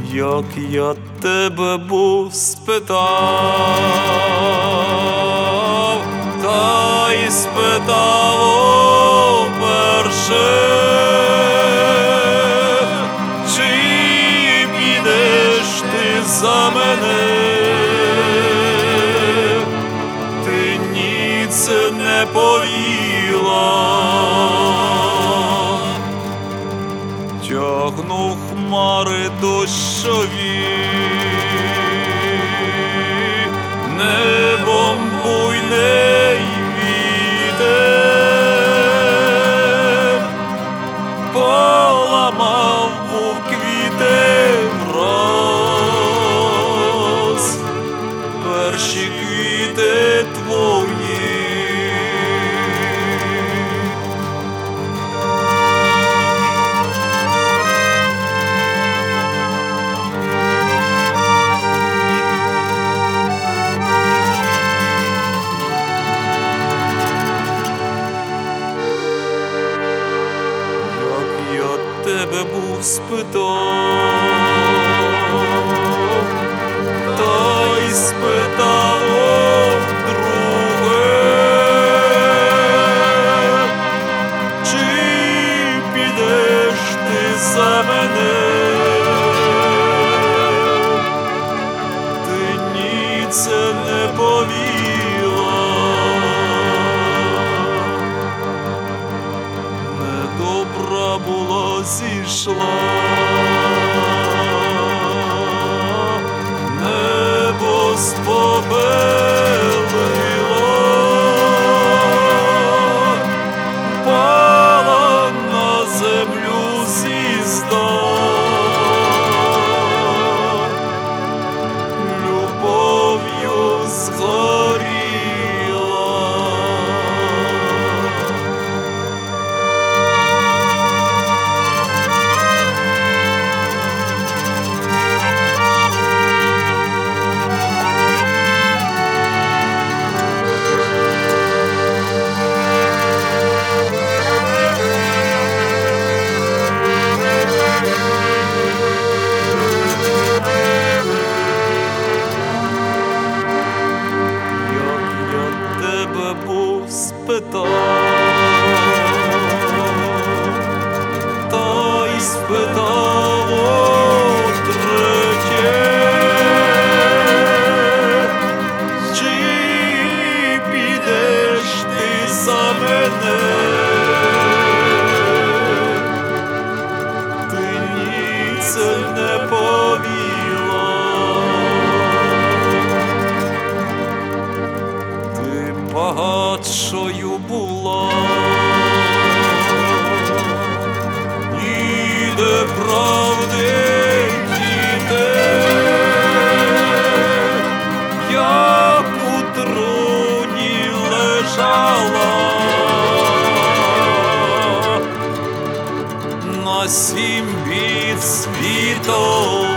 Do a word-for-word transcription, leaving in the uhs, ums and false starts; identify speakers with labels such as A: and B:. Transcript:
A: як я тебе був спитав, та й спитав перше, чи підеш ти за мене? Ти ніц не повіла. Тягну хмари дощові, небом буйний вітер, поламав був квіти враз, перші квіти твої. Тебе був спитав, та й спитав друге, чи підеш ти за мене? Ти ніц не повіла. Недобра була зійшла, небо спопелило, пала на землю звізда, любов'ю згоріла. Спитав, та й спитав третє, чи підеш ти за мене? Ти ніц не повіла. Багатшою була, ніде правди дітей, як у труні лежала, на сім від світу.